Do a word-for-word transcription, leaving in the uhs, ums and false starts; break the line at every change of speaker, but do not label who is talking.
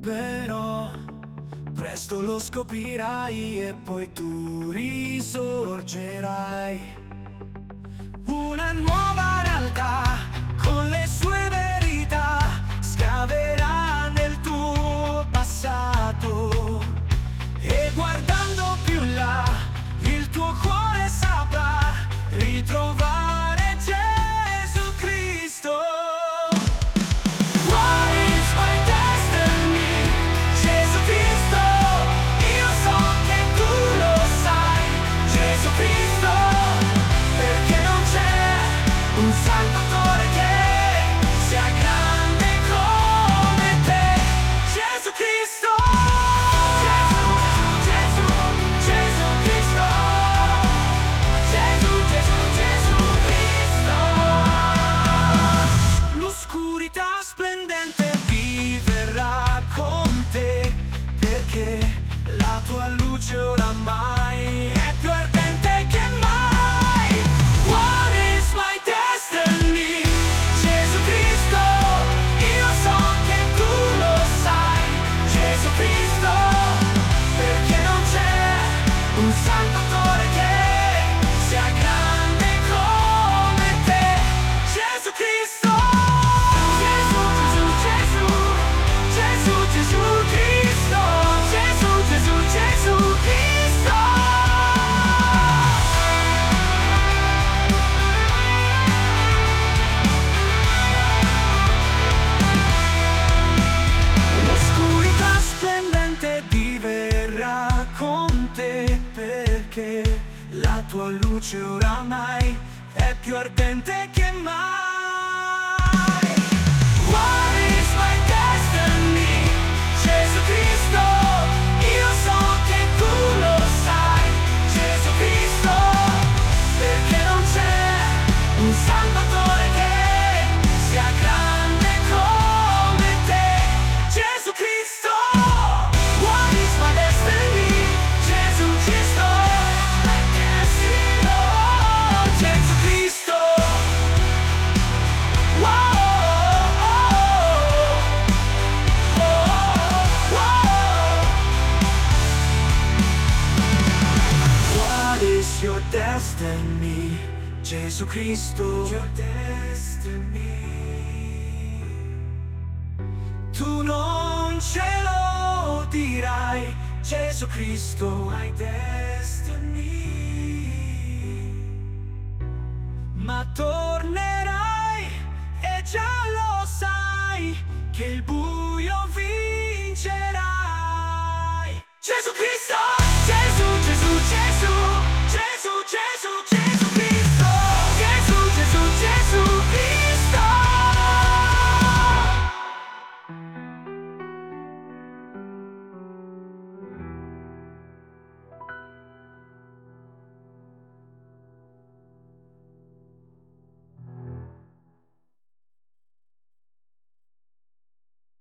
però presto lo scoprirai e poi tu risorgerai. Una nuova realtà con le sue verità scaverà nel tuo passato e guardando più in là il tuo cuore saprà ritrovare Gesù Cristo. What is my destiny? Gesù Cristo, io so che tu lo sai. Gesù Cristo, perché non c'è un Salvatore che sia grande come te. Gesù Cristo, Gesù, Gesù, Gesù Cristo, Gesù, Gesù, Gesù Cristo. L'oscurità splendente viverà con te, perché la tua luce oramai è più ardente che mai. What is my destiny? Gesù Cristo, io so che tu lo sai. Gesù Cristo, perché non c'è un Salvatore che sia grande come te. Gesù Cristo, Gesù, Gesù, Gesù, Gesù, Gesù Cristo, Gesù, Gesù, Gesù Cristo. L'oscurità splendente diverrà con te, perché la tua luce oramai è più ardente che mai. What is my destiny? Gesù Cristo, io so che tu lo sai. Gesù Cristo, perché non c'è un Salvatore che sia grande come te. Gesù Cristo, what is my destiny? Gesù Cristo, my destiny, Lord. Gesù Cristo, wow, oh, oh, oh. What is your destiny? Gesù Cristo, your destiny. Tu non ce lo dirai, Gesù Cristo, my destiny. Ma tornerai e già lo sai che il buio